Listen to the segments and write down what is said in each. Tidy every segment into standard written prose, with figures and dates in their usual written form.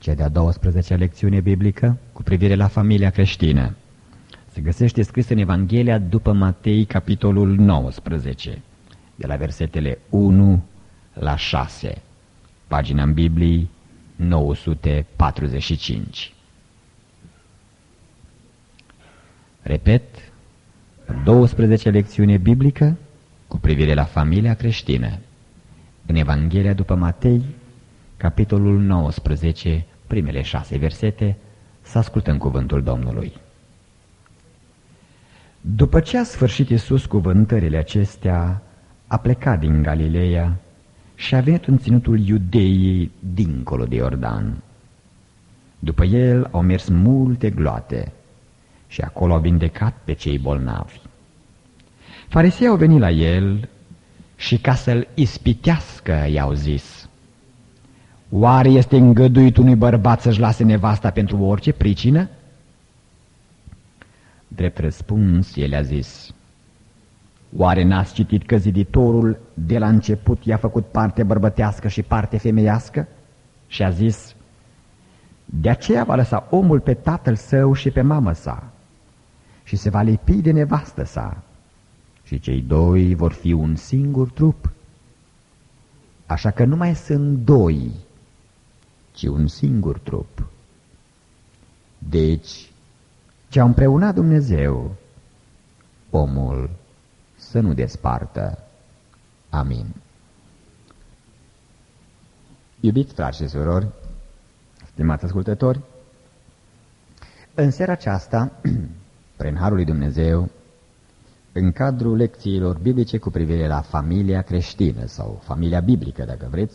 Cea de-a 12-a lecțiune biblică cu privire la familia creștină se găsește scris în Evanghelia după Matei, capitolul 19, de la versetele 1 la 6, pagina în Biblii 945. Repet, 12-a lecțiune biblică cu privire la familia creștină în Evanghelia după Matei, capitolul 19, primele 6 versete, să ascultăm cuvântul Domnului. După ce a sfârșit Iisus cuvântările acestea, a plecat din Galileea și a venit în ținutul Iudeii dincolo de Iordan. După el au mers multe gloate și acolo au vindecat pe cei bolnavi. Farisei au venit la el și ca să-l ispitească i-au zis: oare este îngăduit unui bărbat să-și lase nevasta pentru orice pricină? Drept răspuns, el a zis: oare n-ați citit că ziditorul de la început i-a făcut parte bărbătească și parte femeiască? Și a zis: de aceea va lăsa omul pe tatăl său și pe mamă sa și se va lipi de nevastă sa și cei doi vor fi un singur trup. Așa că nu mai sunt doi, ci un singur trup. Deci, ce-a împreunat Dumnezeu, omul să nu despartă. Amin. Iubiți frați și surori, stimați ascultători, în seara aceasta, prin harul lui Dumnezeu, în cadrul lecțiilor biblice cu privire la familia creștină sau familia biblică, dacă vreți,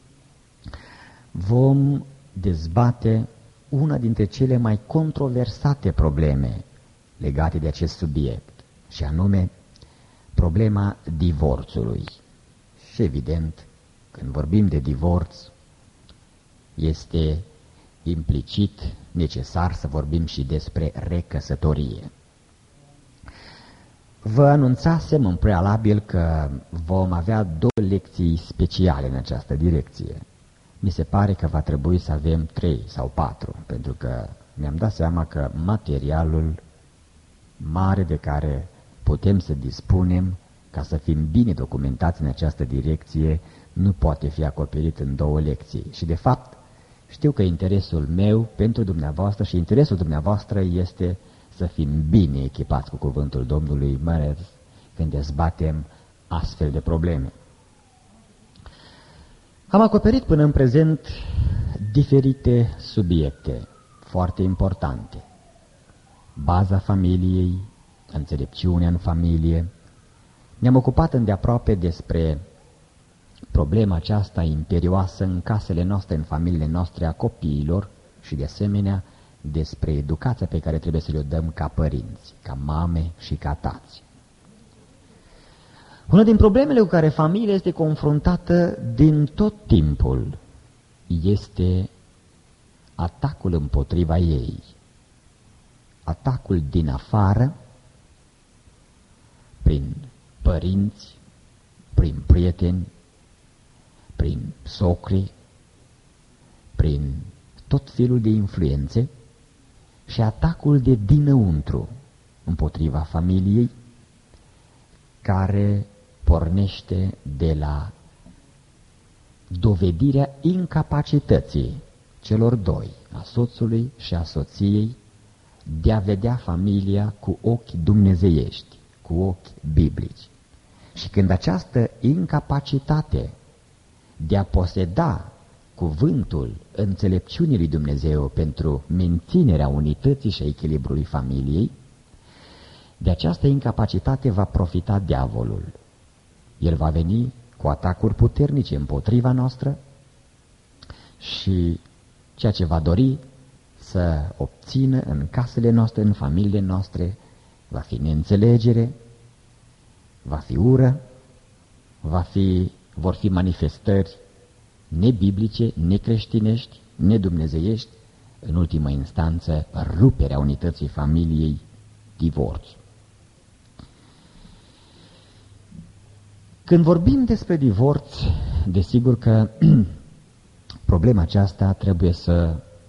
vom dezbate una dintre cele mai controversate probleme legate de acest subiect, și anume problema divorțului. Și evident, când vorbim de divorț, este implicit necesar să vorbim și despre recăsătorie. Vă anunțasem în prealabil că vom avea 2 lecții speciale în această direcție. Mi se pare că va trebui să avem 3 sau 4, pentru că mi-am dat seama că materialul mare de care putem să dispunem ca să fim bine documentați în această direcție nu poate fi acoperit în 2 lecții. Și de fapt știu că interesul meu pentru dumneavoastră și interesul dumneavoastră este să fim bine echipați cu cuvântul Domnului, mai ales când dezbatem astfel de probleme. Am acoperit până în prezent diferite subiecte foarte importante: baza familiei, înțelepciunea în familie. Ne-am ocupat îndeaproape despre problema aceasta imperioasă în casele noastre, în familiile noastre, a copiilor și de asemenea despre educația pe care trebuie să le dăm ca părinți, ca mame și ca tați. Una din problemele cu care familia este confruntată din tot timpul este atacul împotriva ei. Atacul din afară, prin părinți, prin prieteni, prin socri, prin tot felul de influențe, și atacul de dinăuntru împotriva familiei, care pornește de la dovedirea incapacității celor doi, a soțului și a soției, de a vedea familia cu ochi dumnezeiești, cu ochi biblici. Și când această incapacitate de a poseda cuvântul înțelepciunii lui Dumnezeu pentru menținerea unității și a echilibrului familiei, de această incapacitate va profita diavolul. El va veni cu atacuri puternice împotriva noastră și ceea ce va dori să obțină în casele noastre, în familiile noastre, va fi neînțelegere, va fi ură, vor fi manifestări nebiblice, necreștinești, nedumnezeiești, în ultimă instanță ruperea unității familiei, divorț. Când vorbim despre divorț, desigur că problema aceasta trebuie să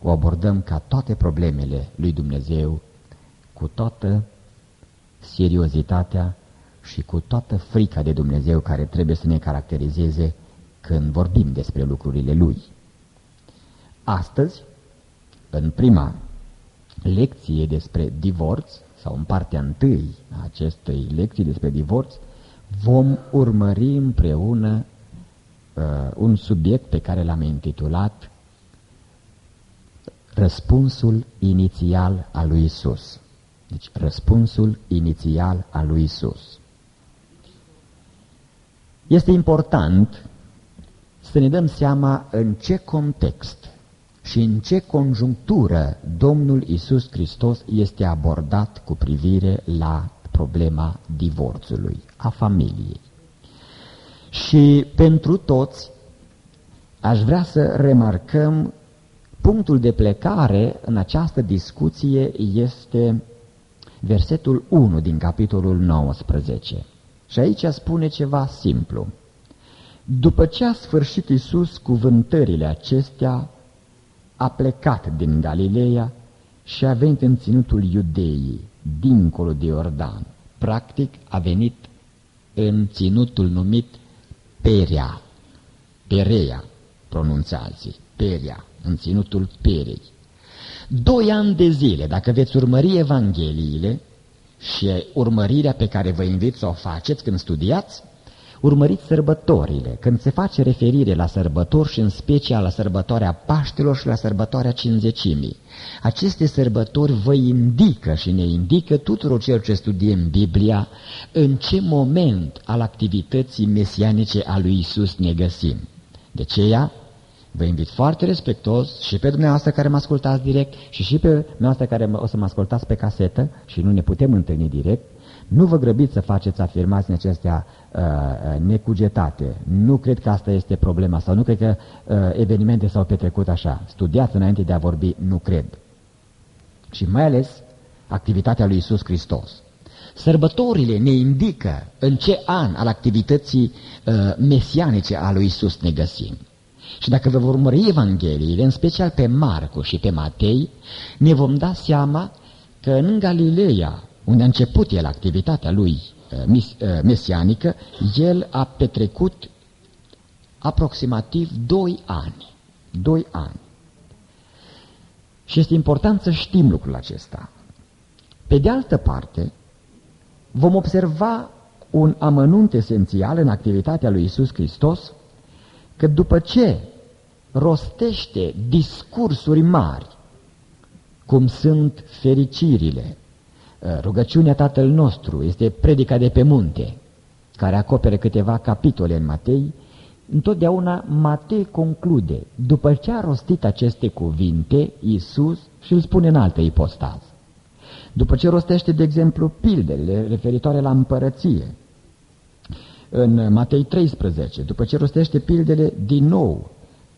o abordăm ca toate problemele lui Dumnezeu, cu toată seriozitatea și cu toată frica de Dumnezeu care trebuie să ne caracterizeze când vorbim despre lucrurile Lui. Astăzi, în prima lecție despre divorț, sau în partea întâi a acestei lecții despre divorț, vom urmări împreună un subiect pe care l-am intitulat Răspunsul inițial al lui Isus. Deci, răspunsul inițial al lui Isus. Este important să ne dăm seama în ce context și în ce conjunctură Domnul Iisus Hristos este abordat cu privire la problema divorțului, a familiei. Și pentru toți aș vrea să remarcăm punctul de plecare în această discuție este versetul 1 din capitolul 19. Și aici spune ceva simplu. După ce a sfârșit Iisus cuvântările acestea, a plecat din Galileea și a venit în ținutul Iudeii, dincolo de Iordan. Practic a venit în ținutul numit Perea, pronunță alții, Perea, în ținutul Perei. 2 ani de zile, dacă veți urmări Evangheliile și urmărirea pe care vă invit să o faceți când studiați, urmăriți sărbătorile, când se face referire la sărbători și în special la sărbătoarea Paștelor și la sărbătoarea Cincizecimii. Aceste sărbători vă indică și ne indică tuturor celor ce studiem Biblia în ce moment al activității mesianice a lui Isus ne găsim. De aceea, vă invit foarte respectuos și pe dumneavoastră care mă ascultați direct și pe dumneavoastră care o să mă ascultați pe casetă și nu ne putem întâlni direct, nu vă grăbiți să faceți afirmații acestea necugetate. Nu cred că asta este problema sau nu cred că evenimente s-au petrecut așa. Studiați înainte de a vorbi, nu cred. Și mai ales activitatea lui Iisus Hristos. Sărbătorile ne indică în ce an al activității mesianice a lui Iisus ne găsim. Și dacă vă vom urmări Evangheliile, în special pe Marcu și pe Matei, ne vom da seama că în Galileea, unde a început el activitatea lui mesianică, el a petrecut aproximativ 2 ani. 2 ani. Și este important să știm lucrul acesta. Pe de altă parte, vom observa un amănunt esențial în activitatea lui Iisus Hristos, că după ce rostește discursuri mari, cum sunt fericirile, rugăciunea Tatăl nostru, este predica de pe munte, care acoperă câteva capitole în Matei, întotdeauna Matei conclude, după ce a rostit aceste cuvinte, Iisus și îl spune în altă ipostază. După ce rostește, de exemplu, pildele referitoare la împărăție, în Matei 13, după ce rostește pildele din nou,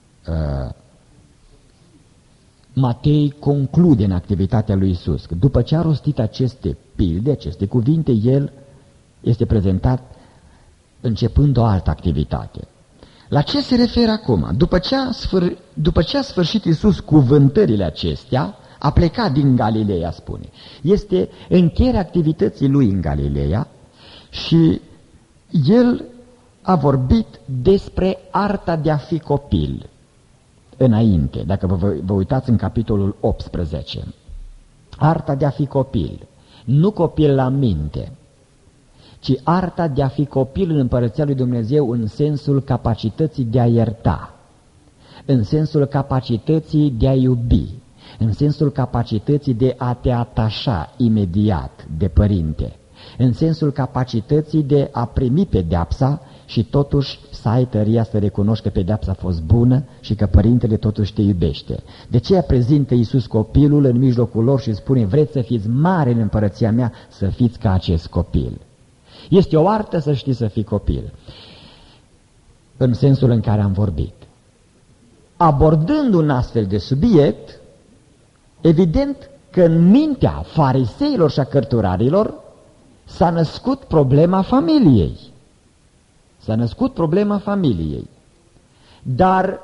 Matei conclude în activitatea lui Iisus că după ce a rostit aceste pilde, aceste cuvinte, el este prezentat începând o altă activitate. La ce se referă acum? După ce a sfârșit Iisus cuvântările acestea, a plecat din Galileea, spune. Este încheierea activității lui în Galileea și el a vorbit despre arta de a fi copil. Înainte, dacă vă uitați în capitolul 18, arta de a fi copil, nu copil la minte, ci arta de a fi copil în Împărăția lui Dumnezeu în sensul capacității de a ierta, în sensul capacității de a iubi, în sensul capacității de a te atașa imediat de părinte, în sensul capacității de a primi pedeapsa și totuși să ai tăria să recunoști că pedeapsa a fost bună și că părintele totuși te iubește. De ce prezintă Iisus copilul în mijlocul lor și spune, vreți să fiți mari în împărăția mea, să fiți ca acest copil. Este o artă să știi să fii copil, în sensul în care am vorbit. Abordând un astfel de subiect, evident că în mintea fariseilor și a cărturarilor s-a născut problema familiei. S-a născut problema familiei. Dar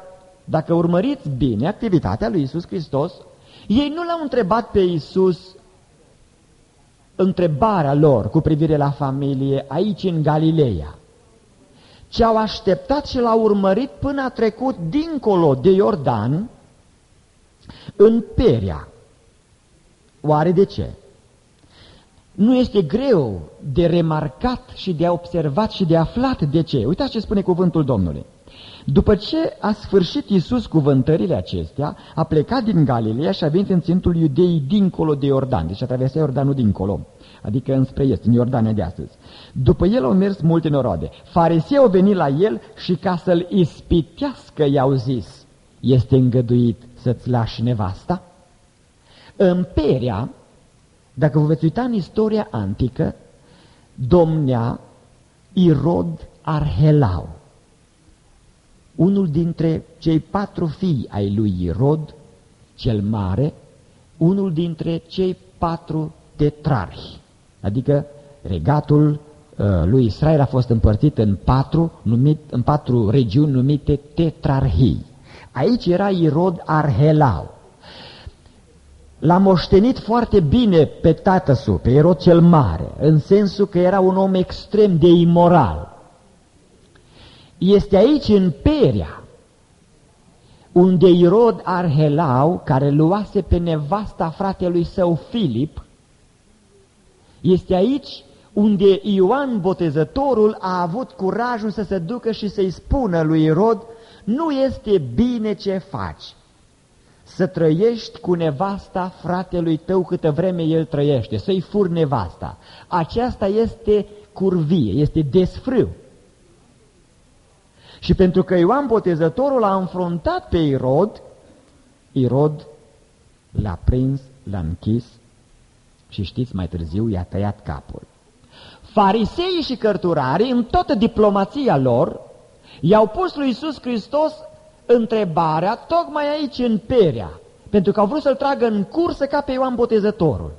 dacă urmăriți bine activitatea lui Iisus Hristos, ei nu l-au întrebat pe Iisus întrebarea lor cu privire la familie aici în Galileea, ci au așteptat și l-au urmărit până a trecut dincolo de Iordan, în Perea. Oare de ce? Nu este greu de remarcat și de observat și de aflat de ce. Uitați ce spune cuvântul Domnului. După ce a sfârșit Iisus cuvântările acestea, a plecat din Galileea și a venit în țintul Iudeii dincolo de Iordan, deci a traversat Iordanul dincolo, adică înspre est, în Iordania de astăzi. După el au mers multe noroade. Farisei au venit la el și ca să-l ispitească i-au zis, este îngăduit să-ți lași nevasta? În Perea, dacă vă veți uita în istoria antică, domnea Irod Arhelau, unul dintre cei 4 fii ai lui Irod cel Mare, unul dintre cei 4 tetrarhi, adică regatul lui Israel a fost împărțit în 4 regiuni numite tetrarhii. Aici era Irod Arhelau. L-a moștenit foarte bine pe tatăl, pe Irod cel Mare, în sensul că era un om extrem de imoral. Este aici în Perea, unde Irod Arhelau, care luase pe nevasta fratelui său Filip, este aici unde Ioan Botezătorul a avut curajul să se ducă și să-i spună lui Irod, nu este bine ce faci, să trăiești cu nevasta fratelui tău câtă vreme el trăiește, să-i furi nevasta. Aceasta este curvie, este desfrâu. Și pentru că Ioan Botezătorul a înfruntat pe Irod, Irod l-a prins, l-a închis și știți, mai târziu i-a tăiat capul. Fariseii și cărturarii, în toată diplomația lor, i-au pus lui Iisus Hristos întrebarea tocmai aici în Perea, pentru că au vrut să-l tragă în cursă ca pe Ioan Botezătorul.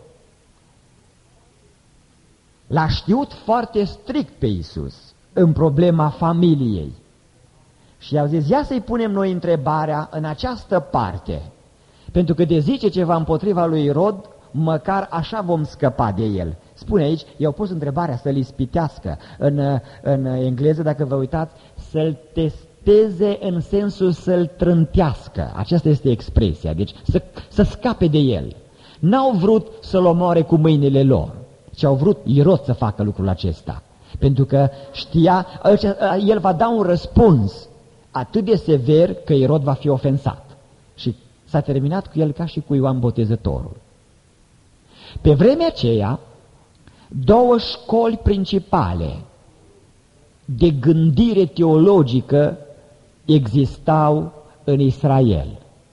L-a știut foarte strict pe Iisus în problema familiei și i-au zis, ia să-i punem noi întrebarea în această parte, pentru că de zice ceva împotriva lui Irod, măcar așa vom scăpa de el. Spune aici, i-au pus întrebarea să-l ispitească. În engleză, dacă vă uitați, să-l testeze în sensul să-l trântească. Aceasta este expresia, deci să scape de el. N-au vrut să-l omoare cu mâinile lor, ci au vrut Irod să facă lucrul acesta. Pentru că știa, el va da un răspuns atât de sever că Irod va fi ofensat. Și s-a terminat cu el ca și cu Ioan Botezătorul. Pe vremea aceea, 2 școli principale de gândire teologică existau în Israel.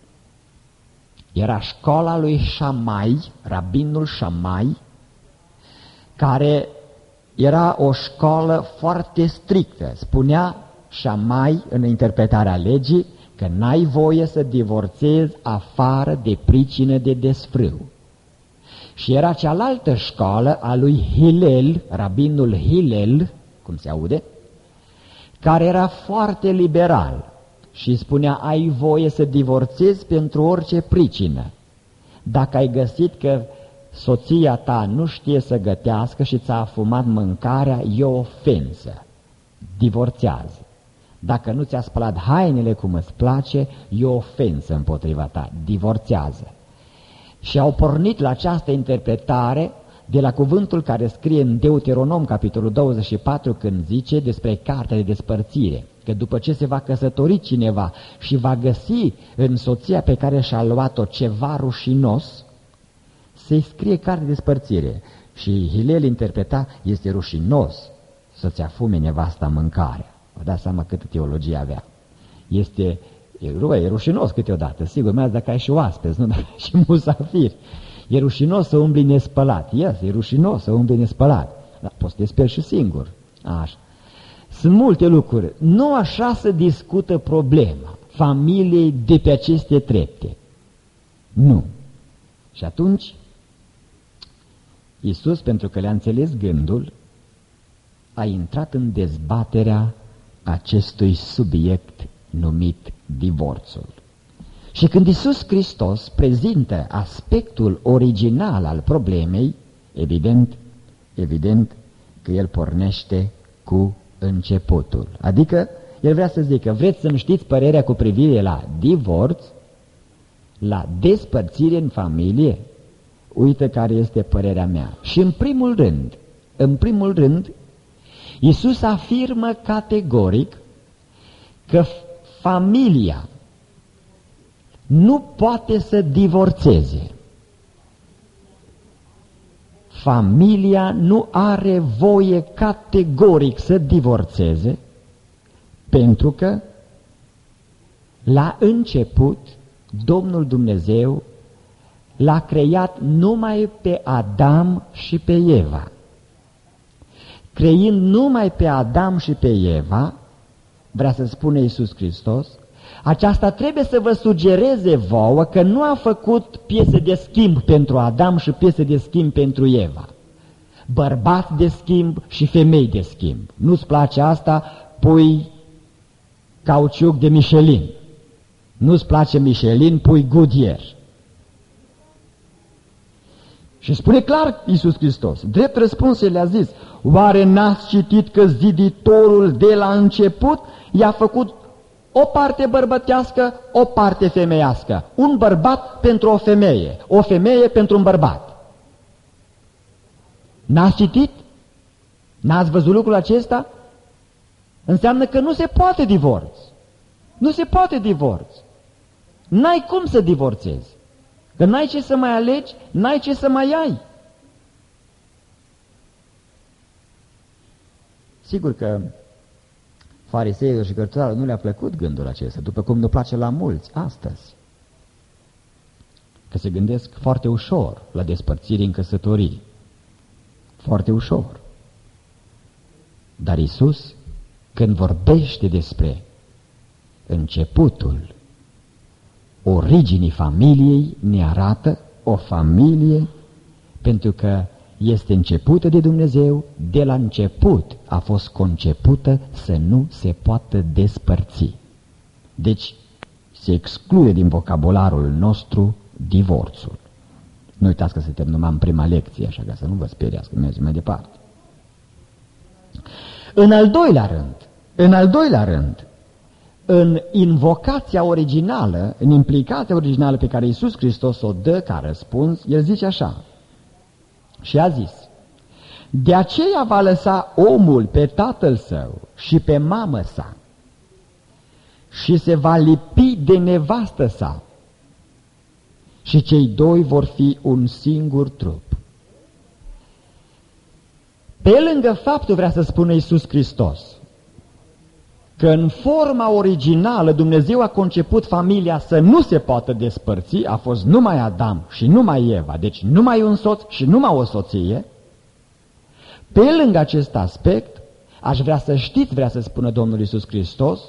Era școala lui Șamai, rabinul Șamai, care era o școală foarte strictă. Spunea Șamai în interpretarea legii că n-ai voie să divorțezi afară de pricină de desfrâu. Și era cealaltă școală a lui Hilel, rabinul Hilel, cum se aude, care era foarte liberal și spunea, ai voie să divorțezi pentru orice pricină. Dacă ai găsit că soția ta nu știe să gătească și ți-a afumat mâncarea, e o ofensă, divorțează. Dacă nu ți-a spălat hainele cum îți place, e o ofensă împotriva ta, divorțează. Și au pornit la această interpretare de la cuvântul care scrie în Deuteronom, capitolul 24, când zice despre cartea de despărțire, că după ce se va căsători cineva și va găsi în soția pe care și-a luat-o ceva rușinos, se scrie cartea de despărțire. Și Hilel interpreta, este rușinos să-ți afume nevasta mâncarea. Vă dați seama câtă teologie avea. E rușinos câteodată, sigur, mai ales dacă ai și oaspeți, nu dacă ai și musafiri. E rușinos să umbli nespălat. E rușinos să umbli nespălat. Dar poți să te speli și singur. Așa. Sunt multe lucruri. Nu așa se discută problema familiei de pe aceste trepte. Nu. Și atunci, Iisus, pentru că le-a înțeles gândul, a intrat în dezbaterea acestui subiect numit divorțul. Și când Iisus Hristos prezintă aspectul original al problemei, evident că El pornește cu începutul. Adică El vrea să zică, vreți să-mi știți părerea cu privire la divorț, la despărțire în familie? Uite care este părerea mea. Și în primul rând, Iisus afirmă categoric că familia nu poate să divorțeze. Familia nu are voie categoric să divorțeze, pentru că la început Domnul Dumnezeu l-a creat numai pe Adam și pe Eva. Creind numai pe Adam și pe Eva, vrea să spune Iisus Hristos, aceasta trebuie să vă sugereze vouă că nu a făcut piese de schimb pentru Adam și piese de schimb pentru Eva. Bărbați de schimb și femei de schimb. Nu-ți place asta? Pui cauciuc de Michelin. Nu-ți place Michelin? Pui Goodyear. Și spune clar Iisus Hristos, drept răspuns le-a zis, oare n-ați citit că ziditorul de la început i-a făcut o parte bărbătească, o parte femeiască, un bărbat pentru o femeie pentru un bărbat. N-ați citit? N-ați văzut lucrul acesta? Înseamnă că nu se poate divorț. Nu se poate divorț. N-ai cum să divorțezi. Că n-ai ce să mai alegi, n-ai ce să mai ai. Sigur că fariseilor și cărturarilor nu le-a plăcut gândul acesta, după cum nu place la mulți astăzi. Că se gândesc foarte ușor la despărțiri în căsătorii. Foarte ușor. Dar Iisus, când vorbește despre începutul originii familiei, ne arată o familie pentru că este începută de Dumnezeu, de la început a fost concepută să nu se poată despărți. Deci se exclude din vocabularul nostru divorțul. Nu uitați că suntem numai în prima lecție, așa că să nu vă speriați, că mergem mai departe. În al doilea rând, în invocația originală, în implicația originală pe care Iisus Hristos o dă ca răspuns, El zice așa, și a zis, de aceea va lăsa omul pe tatăl său și pe mamă sa și se va lipi de nevastă sa și cei doi vor fi un singur trup. Pe lângă faptul, vrea să spună Iisus Hristos, că în forma originală Dumnezeu a conceput familia să nu se poată despărți, a fost numai Adam și numai Eva, deci numai un soț și numai o soție. Pe lângă acest aspect, aș vrea să știți, vrea să spună Domnul Iisus Hristos,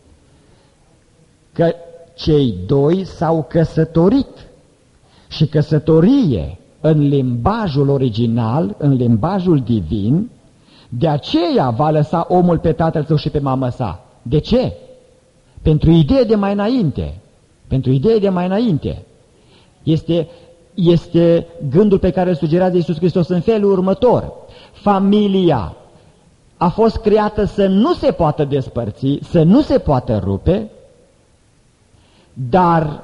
că cei doi s-au căsătorit și căsătorie în limbajul original, în limbajul divin, de aceea va lăsa omul pe tatăl său și pe mamă sa. De ce? Pentru idee de mai înainte. Pentru idee de mai înainte. Este gândul pe care îl sugerează Iisus Hristos în felul următor. Familia a fost creată să nu se poată despărți, să nu se poată rupe, dar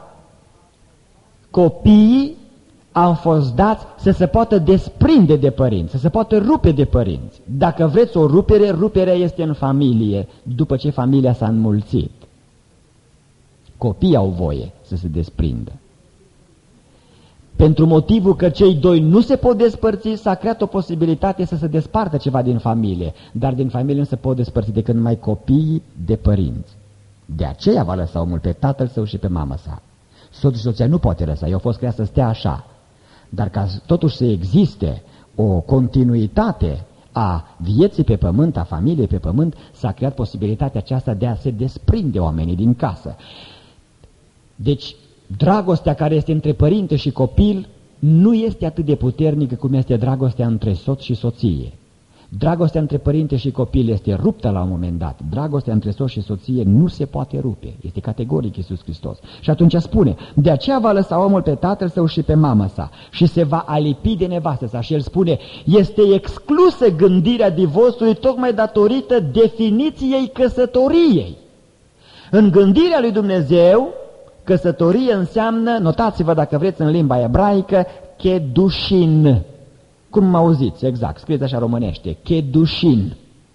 copiii au fost dați să se poată desprinde de părinți, să se poată rupe de părinți. Dacă vreți o rupere, ruperea este în familie, după ce familia s-a înmulțit. Copiii au voie să se desprindă. Pentru motivul că cei doi nu se pot despărți, s-a creat o posibilitate să se despartă ceva din familie, dar din familie nu se pot despărți decât numai copiii de părinți. De aceea va lăsa omul pe tatăl său și pe mamă sa. Soțul și soția nu poate lăsa, eu au fost creat să stea așa. Dar ca totuși să existe o continuitate a vieții pe pământ, a familiei pe pământ, s-a creat posibilitatea aceasta de a se desprinde oamenii din casă. Deci, dragostea care este între părinte și copil nu este atât de puternică cum este dragostea între soț și soție. Dragostea între părinte și copil este ruptă la un moment dat. Dragostea între soț și soție nu se poate rupe. Este categoric Iisus Hristos. Și atunci spune, de aceea va lăsa omul pe tatăl său și pe mama sa și se va alipi de nevastă sa. Și el spune, este exclusă gândirea divorțului tocmai datorită definiției căsătoriei. În gândirea lui Dumnezeu, căsătorie înseamnă, notați-vă dacă vreți în limba ebraică, chedushin. Cum mă auziți? Exact, scrieți așa românește, chedushin.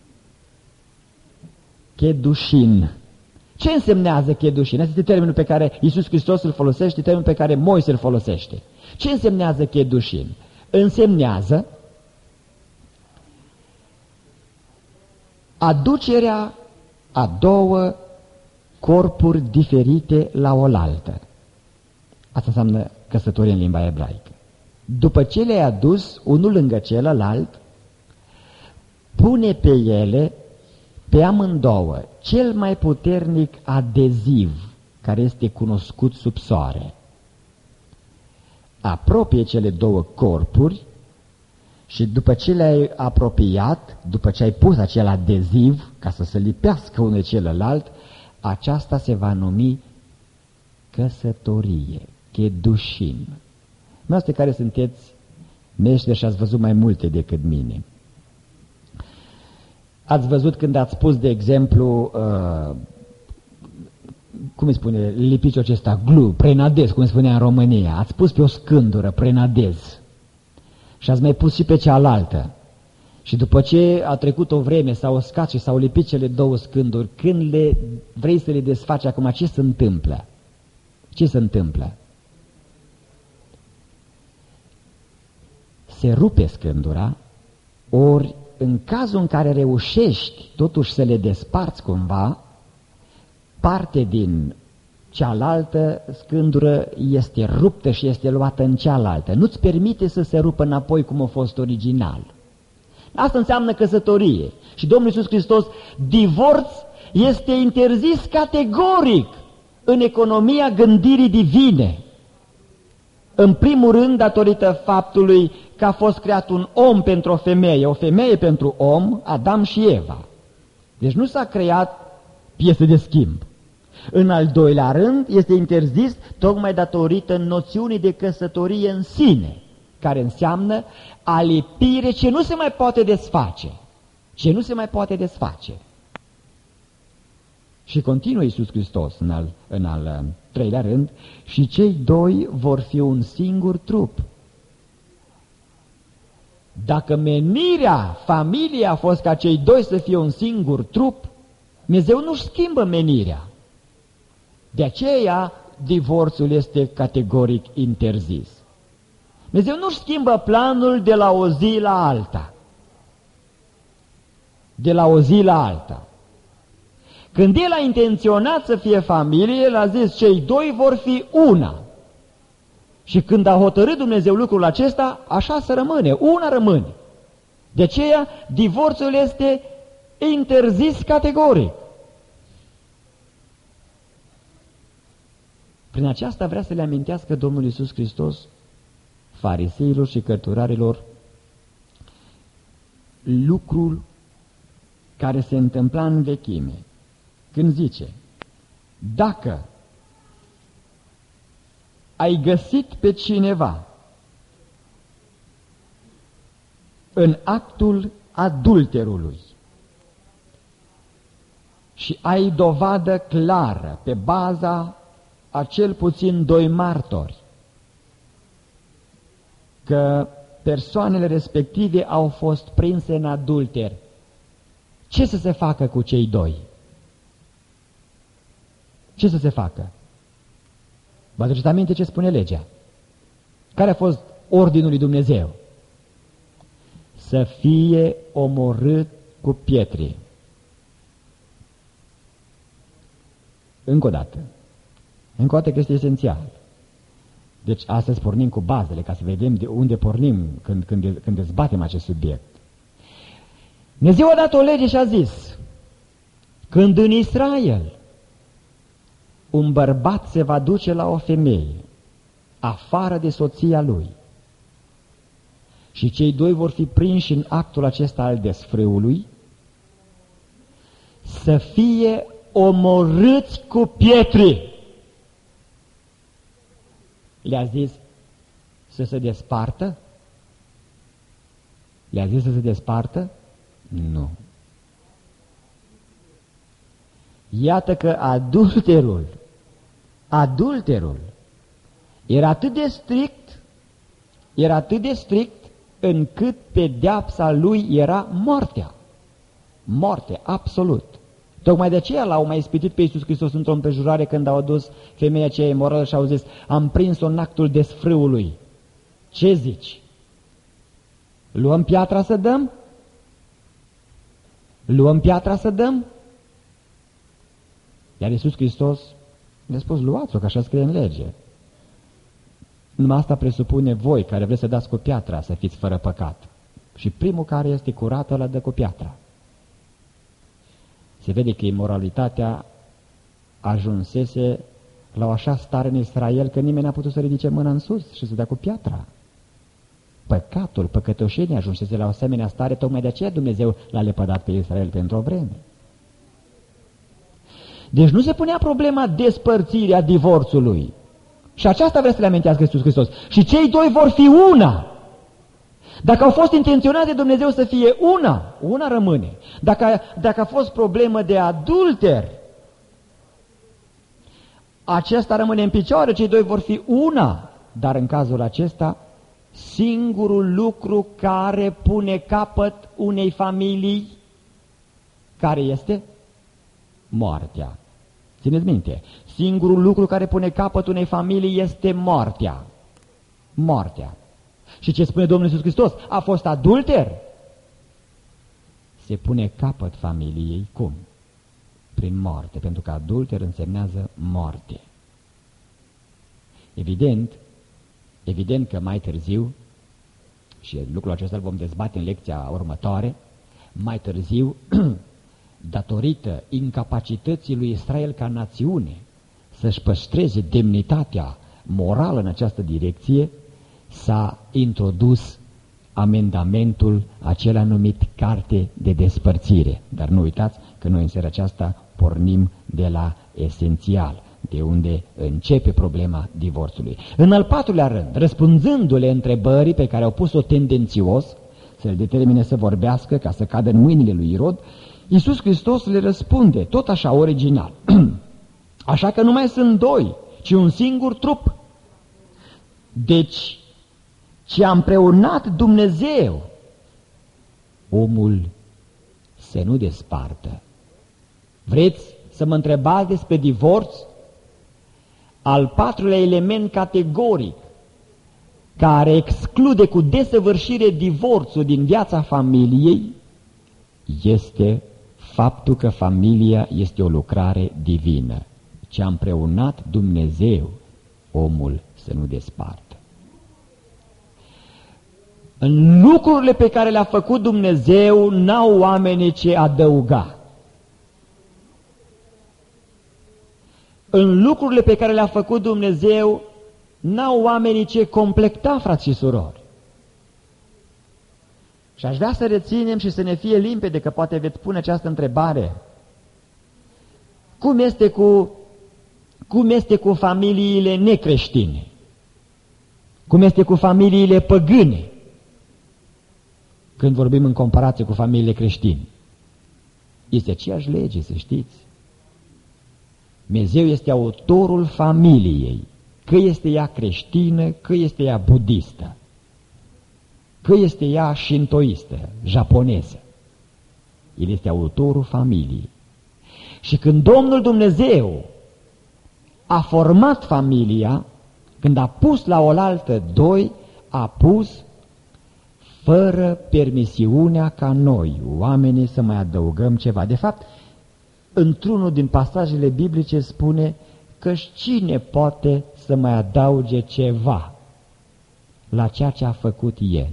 Chedushin. Ce însemnează chedushin? Asta este termenul pe care Iisus Hristos îl folosește, termenul pe care Moise îl folosește. Ce însemnează chedushin? Însemnează aducerea a două corpuri diferite la oaltă. Asta înseamnă căsătorie în limba ebraică. După ce le-ai adus unul lângă celălalt, pune pe ele, pe amândouă, cel mai puternic adeziv care este cunoscut sub soare. Apropie cele două corpuri și după ce le-ai apropiat, după ce ai pus acel adeziv ca să se lipească unul celălalt, aceasta se va numi căsătorie, chedushin. Noastră care sunteți meșteri și ați văzut mai multe decât mine. Ați văzut când ați spus, de exemplu, cum îi spune, lipiciul acesta, glu, prenadez, cum îi spunea în România. Ați pus pe o scândură, prenadez. Și ați mai pus și pe cealaltă. Și după ce a trecut o vreme, s-au uscat și s-au lipit cele două scânduri, când vrei să le desfaci acum, ce se întâmplă? Ce se întâmplă? Se rupe scândura, ori în cazul în care reușești totuși să le desparți cumva, parte din cealaltă scândură este ruptă și este luată în cealaltă. Nu-ți permite să se rupă înapoi cum a fost original. Asta înseamnă căsătorie. Și Domnul Iisus Hristos, divorț este interzis categoric în economia gândirii divine. În primul rând, datorită faptului că a fost creat un om pentru o femeie pentru om, Adam și Eva. Deci nu s-a creat piesă de schimb. În al doilea rând, este interzis tocmai datorită noțiunii de căsătorie în sine, care înseamnă alipire ce nu se mai poate desface. Ce nu se mai poate desface. Și continuă Iisus Hristos în al treilea rând, și cei doi vor fi un singur trup. Dacă menirea familiei a fost ca cei doi să fie un singur trup, Dumnezeu nu-și schimbă menirea. De aceea divorțul este categoric interzis. Dumnezeu nu-și schimbă planul de la o zi la alta. De la o zi la alta. Când El a intenționat să fie familie, El a zis, cei doi vor fi una. Și când a hotărât Dumnezeu lucrul acesta, așa să rămâne, una rămâne. De aceea, divorțul este interzis categoric. Prin aceasta vrea să le amintească Domnul Iisus Hristos fariseilor și cărturarilor lucrul care se întâmpla în vechime. Când zice, dacă ai găsit pe cineva în actul adulterului și ai dovadă clară pe baza a cel puțin doi martori că persoanele respective au fost prinse în adulter, ce să se facă cu cei doi? Ce să se facă? Vă aduceți aminte ce spune legea? Care a fost ordinul lui Dumnezeu? Să fie omorât cu pietre. Încă o dată că este esențial. Deci astăzi pornim cu bazele, ca să vedem de unde pornim când dezbatem acest subiect. Dumnezeu a dat o lege și a zis, când în Israel un bărbat se va duce la o femeie, afară de soția lui, și cei doi vor fi prinși în actul acesta al desfrâului, să fie omorâți cu pietre. Le-a zis să se despartă? Le-a zis să se despartă? Nu. Iată că adulterul era atât de strict, încât pedeapsa lui era moartea. Moarte, absolut. Tocmai de aceea l-au mai ispitit pe Iisus Hristos într-o împrejurare când au adus femeia aceea imorală și au zis: am prins-o în actul desfrâului. Ce zici? Luăm piatra să dăm? Luăm piatra să dăm? Iar Iisus Hristos le-a spus: luați-o, că așa scrie în lege. Numai asta presupune voi, care vreți să dați cu piatra, să fiți fără păcat. Și primul care este curat, ăla dă cu piatra. Se vede că imoralitatea ajunsese la o așa stare în Israel că nimeni n-a putut să ridice mâna în sus și să dea cu piatra. Păcatul, păcătoșenia ajunsese la o asemenea stare, tocmai de aceea Dumnezeu l-a lepădat pe Israel pentru o vreme. Deci nu se punea problema despărțirii, a divorțului. Și aceasta vrea să le amintească Iisus Hristos. Și cei doi vor fi una. Dacă au fost intenționate de Dumnezeu să fie una rămâne. Dacă a fost problemă de adulter, acesta rămâne în picioare, cei doi vor fi una. Dar în cazul acesta, singurul lucru care pune capăt unei familii, care este? Moartea. Țineți minte, singurul lucru care pune capăt unei familii este moartea. Moartea. Și ce spune Domnul Iisus Hristos? A fost adulter? Se pune capăt familiei. Cum? Prin moarte, pentru că adulter însemnează moarte. Evident că mai târziu, și lucrul acesta îl vom dezbate în lecția următoare, mai târziu, datorită incapacității lui Israel ca națiune să-și păstreze demnitatea morală în această direcție, s-a introdus amendamentul acela numit Carte de Despărțire. Dar nu uitați că noi în seara aceasta pornim de la esențial, de unde începe problema divorțului. În al patrulea rând, răspunzându-le întrebării pe care au pus-o tendențios, să-l determine să vorbească ca să cadă în mâinile lui Irod, Iisus Hristos le răspunde, tot așa original: așa că nu mai sunt doi, ci un singur trup. Deci, ce a împreunat Dumnezeu, omul să nu despartă. Vreți să mă întrebați despre divorț? Al patrulea element categoric care exclude cu desăvârșire divorțul din viața familiei este faptul că familia este o lucrare divină. Ce a împreunat Dumnezeu, omul să nu despartă. În lucrurile pe care le-a făcut Dumnezeu n-au oamenii ce adăuga. În lucrurile pe care le-a făcut Dumnezeu n-au oamenii ce completa, frați și surori. Și aș vrea să reținem și să ne fie limpede, că poate veți pune această întrebare: cum este cu familiile necreștine? Cum este cu familiile păgâne? Când vorbim în comparație cu familiile creștine, este aceeași lege, să știți. Dumnezeu este autorul familiei, că este ea creștină, că este ea budistă, că este ea șintoistă, japoneză. El este autorul familiei. Și când Domnul Dumnezeu a format familia, când a pus la oaltă doi, a pus fără permisiunea ca noi, oamenii, să mai adăugăm ceva. De fapt, într-unul din pasajele biblice spune că cine poate să mai adauge ceva la ceea ce a făcut El.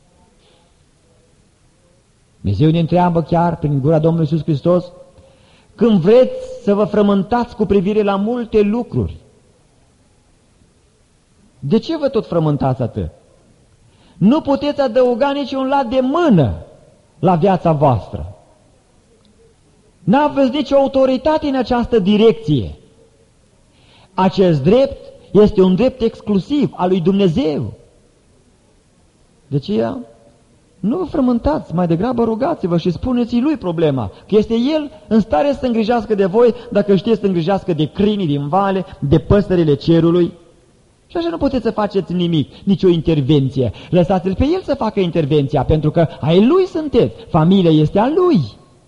Dumnezeu ne întreabă chiar prin gura Domnului Iisus Hristos: când vreți să vă frământați cu privire la multe lucruri, de ce vă tot frământați atât? Nu puteți adăuga niciun lat de mână la viața voastră. N-aveți nicio autoritate în această direcție. Acest drept este un drept exclusiv al lui Dumnezeu. De aceea, nu vă frământați, mai degrabă rugați-vă și spuneți-i lui problema, că este el în stare să îngrijească de voi, dacă știți să îngrijească de câinii din vale, de păsările cerului. Și așa nu puteți să faceți nimic, nicio intervenție. Lăsați-l pe el să facă intervenția, pentru că ai lui sunteți, familia este a lui.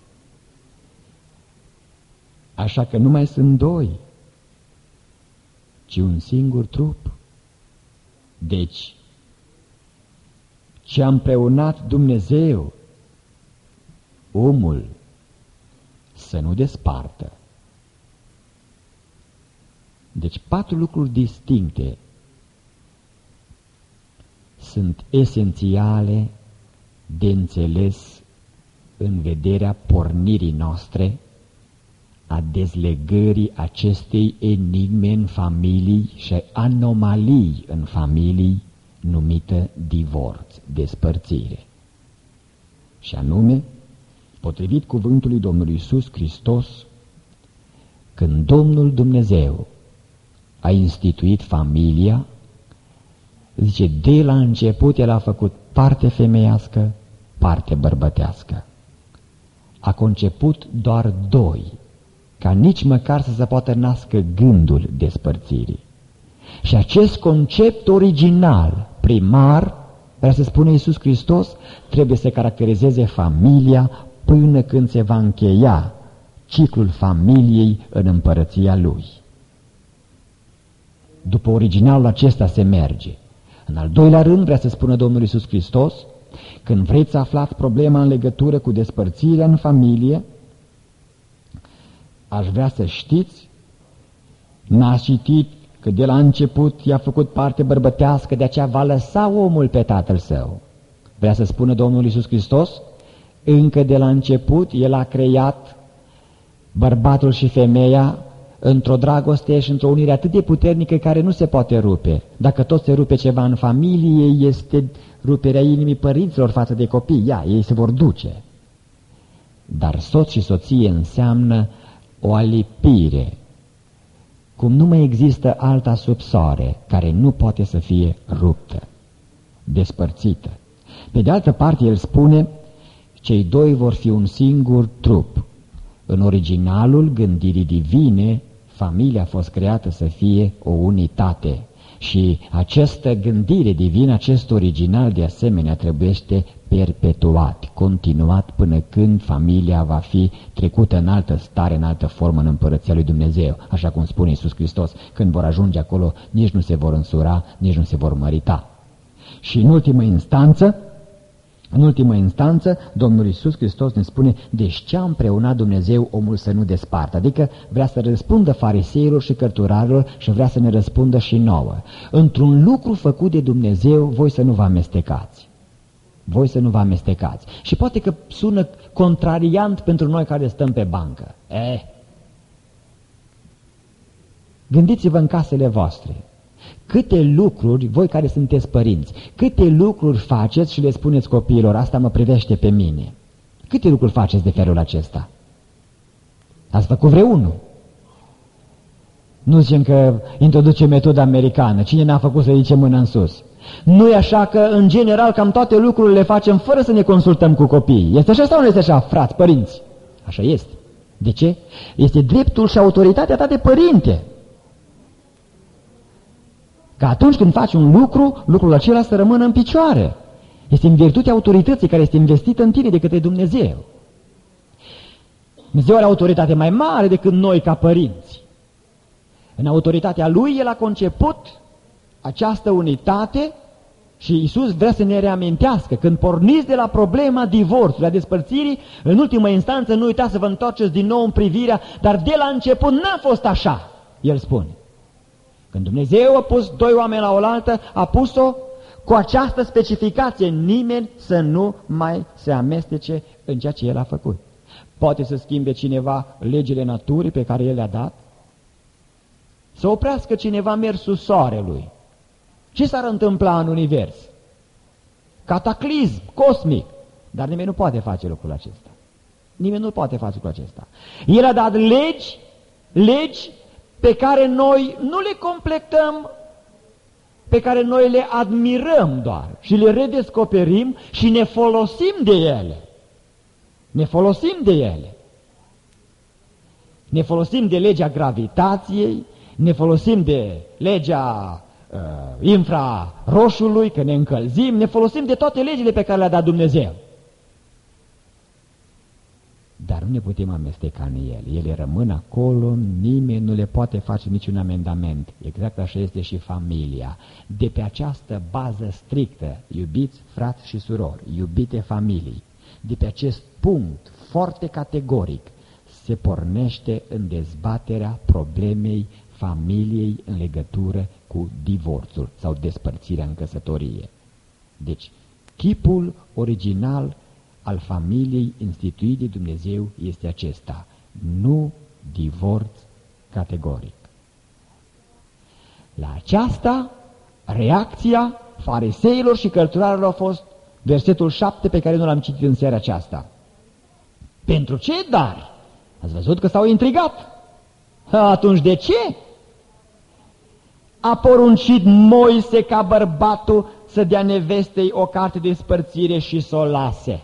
Așa că nu mai sunt doi, ci un singur trup. Deci, ce a împreunat Dumnezeu, omul să nu despartă. Deci 4 lucruri distincte sunt esențiale de înțeles în vederea pornirii noastre a dezlegării acestei enigme în familii și anomalii în familii numită divorț, despărțire. Și anume, potrivit cuvântului Domnului Iisus Hristos, când Domnul Dumnezeu a instituit familia, zice, de la început El a făcut parte femeiască, parte bărbătească. A conceput doar 2, ca nici măcar să se poată nască gândul despărțirii. Și acest concept original, primar, vrea să spune Iisus Hristos, trebuie să caracterizeze familia până când se va încheia ciclul familiei în împărăția Lui. După originalul acesta se merge. În al doilea rând, vrea să spună Domnul Iisus Hristos, când vreți să aflați problema în legătură cu despărțirea în familie, aș vrea să știți, n-ați citit că de la început i-a făcut parte bărbătească, de aceea va lăsa omul pe tatăl său. Vrea să spună Domnul Iisus Hristos, încă de la început El a creat bărbatul și femeia într-o dragoste și într-o unire atât de puternică care nu se poate rupe. Dacă tot se rupe ceva în familie, este ruperea inimii părinților față de copii. Ei se vor duce. Dar soț și soție înseamnă o alipire, cum nu mai există alta sub soare care nu poate să fie ruptă, despărțită. Pe de altă parte, El spune, cei 2 vor fi un singur trup. În originalul gândirii divine, familia a fost creată să fie o unitate. Și această gândire divină, acest original de asemenea trebuiește perpetuat, continuat până când familia va fi trecută în altă stare, în altă formă în împărăția lui Dumnezeu. Așa cum spune Iisus Hristos, când vor ajunge acolo, nici nu se vor însura, nici nu se vor mărita. Și în ultimă instanță, Domnul Iisus Hristos ne spune, deci ce a împreunat Dumnezeu omul să nu despartă? Adică vrea să răspundă fariseilor și cărturarilor și vrea să ne răspundă și nouă. Într-un lucru făcut de Dumnezeu, voi să nu vă amestecați. Voi să nu vă amestecați. Și poate că sună contrariant pentru noi care stăm pe bancă. Gândiți-vă în casele voastre. Câte lucruri, voi care sunteți părinți, câte lucruri faceți și le spuneți copiilor, asta mă privește pe mine. Câte lucruri faceți de felul acesta? Ați făcut vreunul? Nu zicem că introduce metoda americană. Cine n-a făcut să ridice mâna în sus? Nu e așa că, în general, cam toate lucrurile le facem fără să ne consultăm cu copiii. Este așa sau nu este așa, frați, părinți? Așa este. De ce? Este dreptul și autoritatea ta de părinte. Că atunci când faci un lucru, lucrul acela să rămână în picioare. Este în virtutea autorității care este investită în tine de către Dumnezeu. Dumnezeu are autoritate mai mare decât noi ca părinți. În autoritatea Lui El a conceput această unitate și Iisus vrea să ne reamintească. Când porniți de la problema divorțului, a despărțirii, în ultimă instanță nu uitați să vă întoarceți din nou în privirea, dar de la început n-a fost așa, El spune. Când Dumnezeu a pus 2 oameni la oaltă, a pus-o cu această specificație, nimeni să nu mai se amestece în ceea ce El a făcut. Poate să schimbe cineva legile naturii pe care El le-a dat? Să oprească cineva mersul soarelui? Ce s-ar întâmpla în univers? cataclism cosmic. Dar nimeni nu poate face lucrul acesta. Nimeni nu poate face lucrul acesta. El a dat legi pe care noi nu le completăm, pe care noi le admirăm doar și le redescoperim și ne folosim de ele. Ne folosim de ele. Ne folosim de legea gravitației, ne folosim de legea infraroșului, că ne încălzim, ne folosim de toate legile pe care le-a dat Dumnezeu. Dar nu ne putem amesteca în ele. Ele rămân acolo, nimeni nu le poate face niciun amendament. Exact așa este și familia. De pe această bază strictă, iubiți frați și surori, iubite familii, de pe acest punct foarte categoric se pornește în dezbaterea problemei familiei în legătură cu divorțul sau despărțirea în căsătorie. Deci, chipul original al familiei instituit de Dumnezeu este acesta: nu divorț categoric. La aceasta, reacția fariseilor și cărturarilor a fost versetul 7 pe care nu l-am citit în seara aceasta. Pentru ce dar? Ați văzut că s-au intrigat. Atunci de ce a poruncit Moise ca bărbatul să dea nevestei o carte de spărțire și să o lase?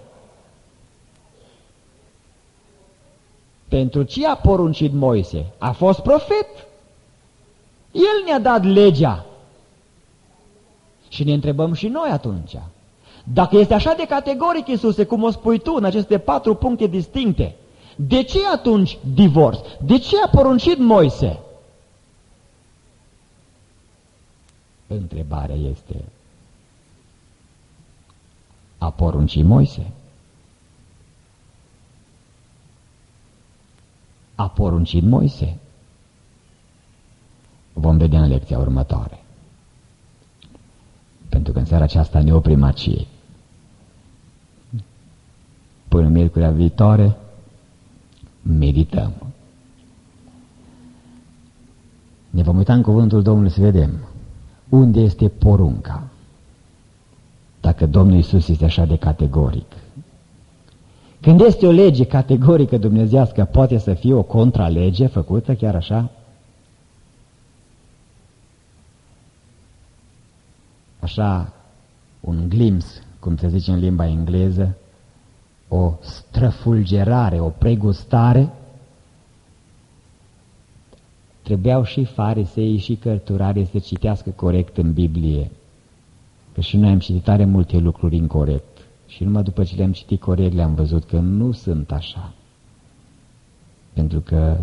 Pentru ce a poruncit Moise? A fost profet. El ne-a dat legea. Și ne întrebăm și noi atunci, dacă este așa de categoric, Iisuse, cum o spui tu în aceste 4 puncte distincte, de ce atunci divorț? De ce a poruncit Moise? Întrebarea este: a poruncit Moise? A poruncit Moise? Vom vedea în lecția următoare. Pentru că în seara aceasta ne oprim aici. Până miercurea viitoare medităm. Ne vom uita în cuvântul Domnului să vedem unde este porunca. Dacă Domnul Iisus este așa de categoric. Când este o lege categorică dumnezească, poate să fie o contralege făcută chiar așa? Așa, un glimpse, cum se zice în limba engleză, o străfulgerare, o pregustare. Trebuiau și fariseii și cărturarii să citească corect în Biblie, că și noi am citit tare multe lucruri incorect. Și numai după ce le-am citit corect le-am văzut că nu sunt așa. Pentru că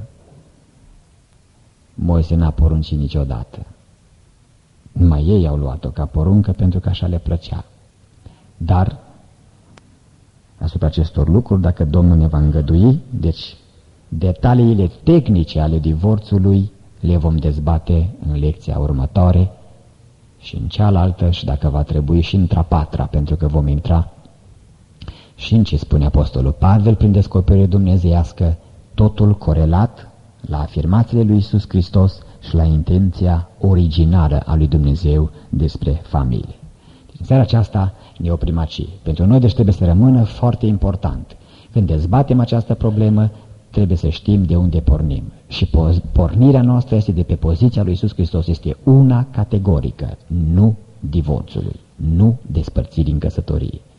Moise n-a poruncit niciodată. Numai ei au luat-o ca poruncă pentru că așa le plăcea. Dar asupra acestor lucruri, dacă Domnul ne va îngădui, deci detaliile tehnice ale divorțului le vom dezbate în lecția următoare și în cealaltă, și dacă va trebui și într-a 4-a, pentru că vom intra și în ce spune Apostolul Pavel prin descoperire dumnezeiască, totul corelat la afirmațiile lui Iisus Hristos și la intenția originală a lui Dumnezeu despre familie. În seara aceasta ne oprim aici. Pentru noi deci trebuie să rămână foarte important. Când dezbatem această problemă, trebuie să știm de unde pornim. Și pornirea noastră este de pe poziția lui Iisus Hristos, este una categorică, nu divorțului, nu despărțirii în căsătorie.